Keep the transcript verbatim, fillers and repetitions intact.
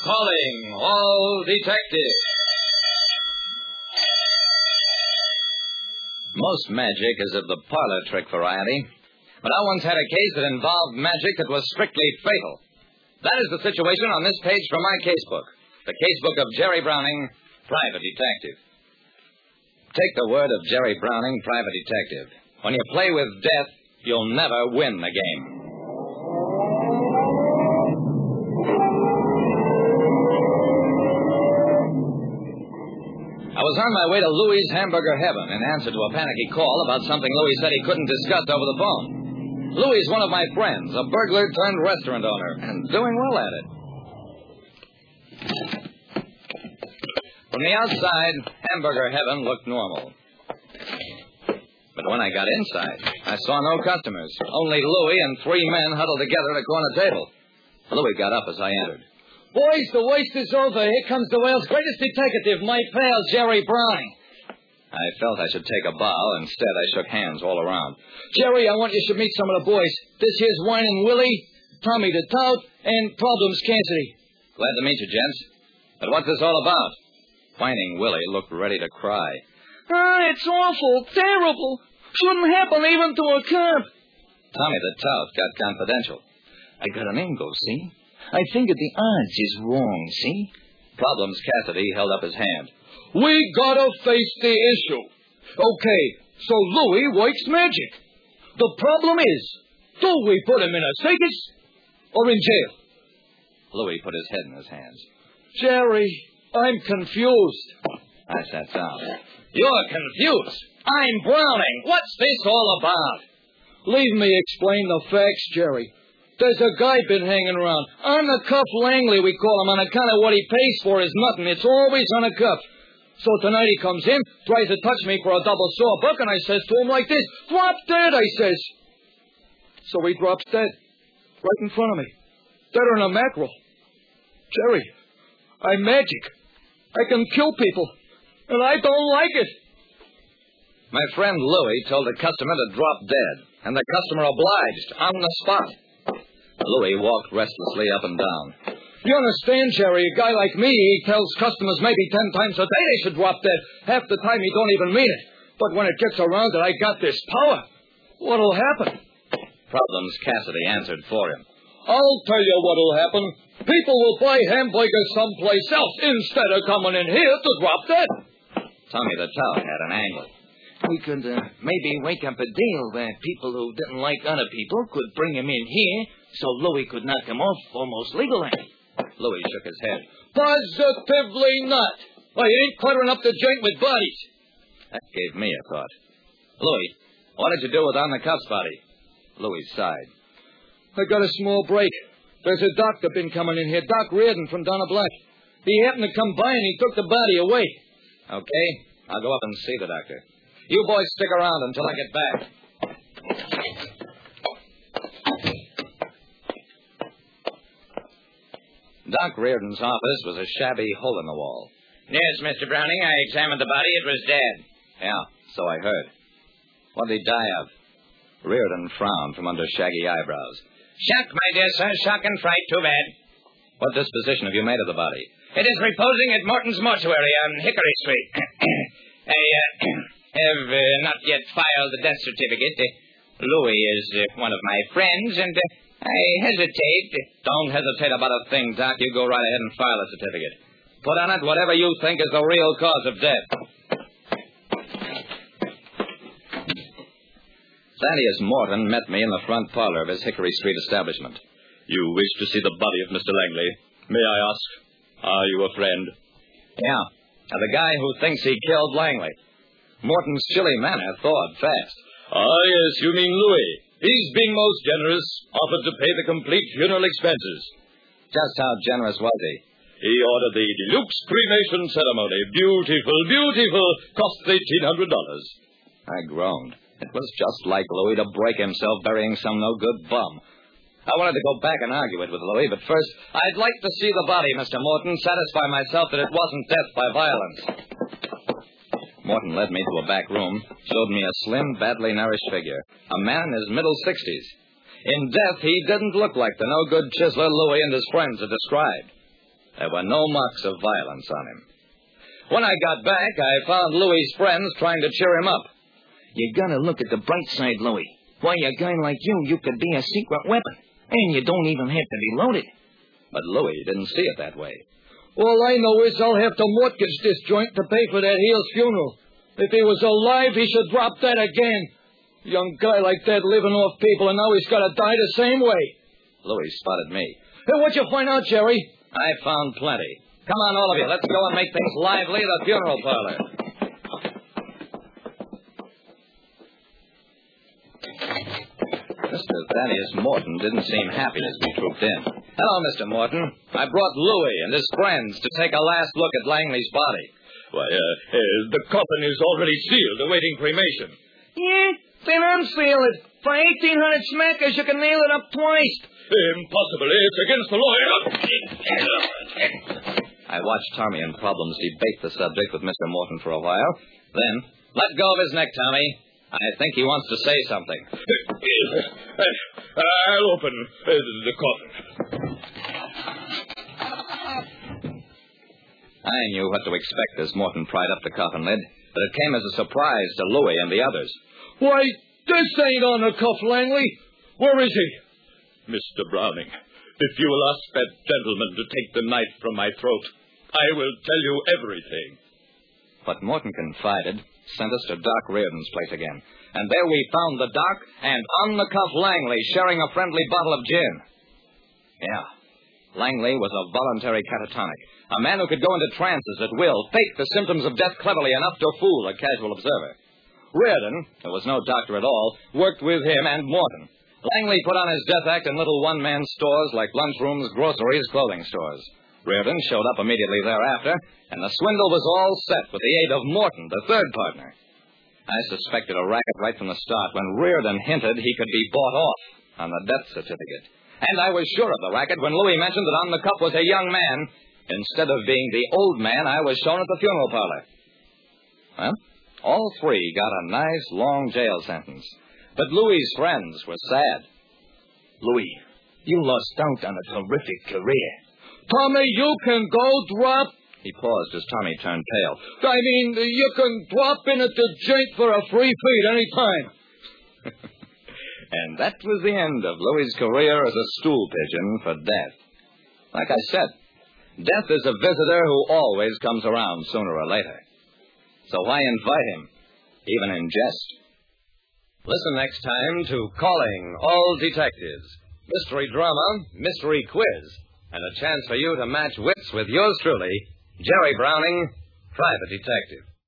Calling all detectives. Most magic is of the parlor trick variety, but I once had a case that involved magic that was strictly fatal. That is the situation on this page from my casebook, the casebook of Jerry Browning, private detective. Take the word of Jerry Browning, private detective. When you play with death, you'll never win the game. I was on my way to Louie's Hamburger Heaven in answer to a panicky call about something Louie said he couldn't discuss over the phone. Louie's one of my friends, a burglar turned restaurant owner, and doing well at it. From the outside, Hamburger Heaven looked normal. But when I got inside, I saw no customers, only Louie and three men huddled together at a corner table. Louie got up as I entered. Boys, the waste is over. Here comes the world's greatest detective, my pal, Jerry Browning. I felt I should take a bow. Instead, I shook hands all around. Jerry, I want you should meet some of the boys. This here's Whining Willie, Tommy the Tout, and Problems Cassidy. Glad to meet you, gents. But what's this all about? Whining Willie looked ready to cry. Ah, it's awful, terrible. Shouldn't happen even to a cop. Tommy the Tout got confidential. I got an angle, see? I think the odds is wrong, see? Problems Cassidy held up his hand. We gotta face the issue. Okay, so Louie works magic. The problem is, do we put him in a circus or in jail? Louie put his head in his hands. Jerry, I'm confused. I sat down. You're confused? I'm Browning. What's this all about? Leave me explain the facts, Jerry. There's a guy been hanging around. On the cuff Langley, we call him, on account of what he pays for is nothing. It's always on a cuff. So tonight he comes in, tries to touch me for a double sawbuck, and I says to him like this, "Drop dead," I says. So he drops dead, right in front of me. Deader than a mackerel. Jerry, I'm magic. I can kill people, and I don't like it. My friend Louie told the customer to drop dead, and the customer obliged on the spot. Louie walked restlessly up and down. You understand, Jerry, a guy like me, he tells customers maybe ten times a day they should drop dead. Half the time he don't even mean it. But when it gets around that I got this power, what'll happen? Problems Cassidy answered for him. I'll tell you what'll happen. People will buy hamburgers someplace else instead of coming in here to drop dead. Tommy the Tout had an angle. We could uh, maybe wake up a deal where people who didn't like other people could bring him in here so Louie could knock him off almost legally. Louie shook his head. Positively not. I ain't cluttering up the joint with bodies. That gave me a thought. Louie, what did you do with On the Cuff's body? Louie sighed. I got a small break. There's a doctor been coming in here, Doc Reardon from Donna Black. He happened to come by and he took the body away. Okay, I'll go up and see the doctor. You boys stick around until I get back. Doc Reardon's office was a shabby hole in the wall. Yes, Mister Browning, I examined the body. It was dead. Yeah, so I heard. What did he die of? Reardon frowned from under shaggy eyebrows. Shock, my dear sir. Shock and fright. Too bad. What disposition have you made of the body? It is reposing at Morton's Mortuary on Hickory Street. I uh, have uh, not yet filed the death certificate. Uh, Louis is uh, one of my friends, and uh, I hesitate. Don't hesitate about a thing, Doc. You go right ahead and file a certificate. Put on it whatever you think is the real cause of death. Thaddeus Morton met me in the front parlor of his Hickory Street establishment. You wish to see the body of Mister Langley. May I ask, are you a friend? Yeah, and the guy who thinks he killed Langley. Morton's chilly manner thawed fast. Ah, yes, you mean Louis. He's being most generous, offered to pay the complete funeral expenses. Just how generous was he? He ordered the deluxe cremation ceremony. Beautiful, beautiful. Cost eighteen hundred dollars. I groaned. It was just like Louis to break himself burying some no-good bum. I wanted to go back and argue it with Louis, but first, I'd like to see the body, Mister Morton, satisfy myself that it wasn't death by violence. Morton led me to a back room, showed me a slim, badly nourished figure, a man in his middle sixties. In death, he didn't look like the no-good chiseler Louis and his friends had described. There were no marks of violence on him. When I got back, I found Louis's friends trying to cheer him up. You gotta look at the bright side, Louis. Why, a guy like you, you could be a secret weapon. And you don't even have to be loaded. But Louis didn't see it that way. All I know is I'll have to mortgage this joint to pay for that heel's funeral. If he was alive, he should drop that again. Young guy like that living off people, and now he's got to die the same way. Louis spotted me. Hey, what'd you find out, Jerry? I found plenty. Come on, all of you. Let's go and make things lively. The funeral parlor. Mister Thaddeus Morton didn't seem happy as we trooped in. Hello, Mister Morton. I brought Louis and his friends to take a last look at Langley's body. Why, uh, uh, the coffin is already sealed, awaiting cremation. Yeah, then unseal it. For eighteen hundred smackers, you can nail it up twice. Impossible. It's against the law. I watched Tommy and Problems debate the subject with Mister Morton for a while. Then, let go of his neck, Tommy. I think he wants to say something. I'll open uh, the coffin. I knew what to expect as Morton pried up the coffin lid, but it came as a surprise to Louis and the others. Why, this ain't on the cuff, Langley. Where is he? Mister Browning, if you will ask that gentleman to take the knife from my throat, I will tell you everything. What Morton confided sent us to Doc Reardon's place again. And there we found the Doc and on-the-cuff Langley sharing a friendly bottle of gin. Yeah, Langley was a voluntary catatonic, a man who could go into trances at will, fake the symptoms of death cleverly enough to fool a casual observer. Reardon, who was no doctor at all, worked with him and Morton. Langley put on his death act in little one-man stores like lunchrooms, groceries, clothing stores. Reardon showed up immediately thereafter, and the swindle was all set with the aid of Morton, the third partner. I suspected a racket right from the start when Reardon hinted he could be bought off on the death certificate. And I was sure of the racket when Louis mentioned that on the cup was a young man, instead of being the old man I was shown at the funeral parlor. Well, all three got a nice, long jail sentence. But Louis's friends were sad. Louis, you lost out on a terrific career. Tommy, you can go drop... He paused as Tommy turned pale. I mean, you can drop in at the joint for a free feed any time. And that was the end of Louis's career as a stool pigeon for death. Like I said, death is a visitor who always comes around sooner or later. So why invite him, even in jest? Listen next time to Calling All Detectives. Mystery drama, mystery quiz, and a chance for you to match wits with yours truly, Jerry Browning, Private Detective.